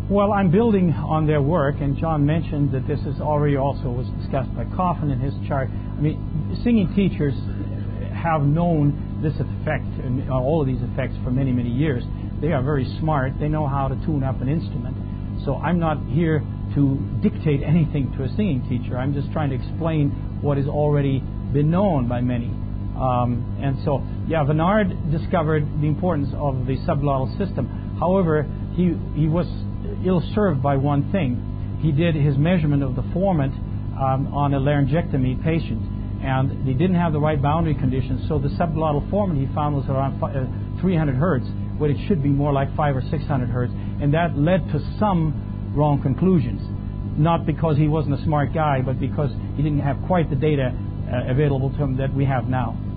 Well, I'm building on their work, and John mentioned that this is already also was discussed by Coffin in his chart. I mean, singing teachers have known this effect and all of these effects for many, many years. They are very smart. They know how to tune up an instrument. So I'm not here to dictate anything to a singing teacher. I'm just trying to explain what has already been known by many. And so, yeah, Vennard discovered the importance of the subglottal system. However, he was ill-served by one thing. He did his measurement of the formant on a laryngectomy patient, and he didn't have the right boundary conditions, so the subglottal formant he found was around 300 hertz, when it should be more like 500 or 600 hertz, and that led to some wrong conclusions. Not because he wasn't a smart guy, but because he didn't have quite the data available to him that we have now.